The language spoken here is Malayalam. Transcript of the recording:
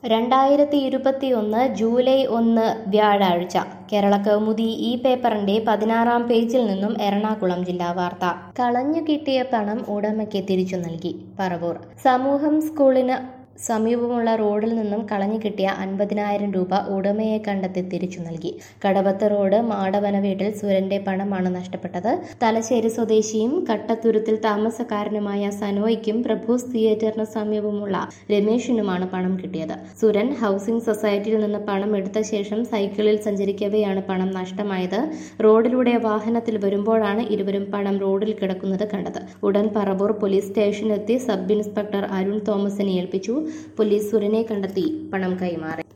2021 ജൂലൈ 1 വ്യാഴാഴ്ച കേരളകൗമുദി ഈ പേപ്പറിന്റെ 16-ാം പേജിൽ നിന്നും എറണാകുളം ജില്ലാ വാർത്ത. കളഞ്ഞു കിട്ടിയ പണം ഉടമയ്ക്ക് തിരിച്ചു നൽകി. പറവൂർ. സമൂഹം സ്കൂളിന് സമീപമുള്ള റോഡിൽ നിന്നും കളഞ്ഞു കിട്ടിയ 50,000 രൂപ ഉടമയെ കണ്ടെത്തി തിരിച്ചു നൽകി. കടവത്ത് റോഡ് മാടവന വീട്ടിൽ സുരന്റെ പണമാണ് നഷ്ടപ്പെട്ടത്. തലശ്ശേരി സ്വദേശിയും കട്ടത്തുരുത്തിൽ താമസക്കാരനുമായ സനോയ്ക്കും പ്രഭൂസ് തിയേറ്ററിന് സമീപമുള്ള രമേശിനുമാണ് പണം കിട്ടിയത്. സുരൻ ഹൌസിംഗ് സൊസൈറ്റിയിൽ നിന്ന് പണം എടുത്ത ശേഷം സൈക്കിളിൽ സഞ്ചരിക്കവെയാണ് പണം നഷ്ടമായത്. റോഡിലൂടെ വാഹനത്തിൽ വരുമ്പോഴാണ് ഇരുവരും പണം റോഡിൽ കിടക്കുന്നത് കണ്ടത്. ഉടൻ പറവൂർ പോലീസ് സ്റ്റേഷനിലെത്തി സബ് ഇൻസ്പെക്ടർ അരുൺ തോമസിനെ ഏൽപ്പിച്ചു. പോലീസ് സുരനെ കണ്ടെത്തി പണം കൈമാറി.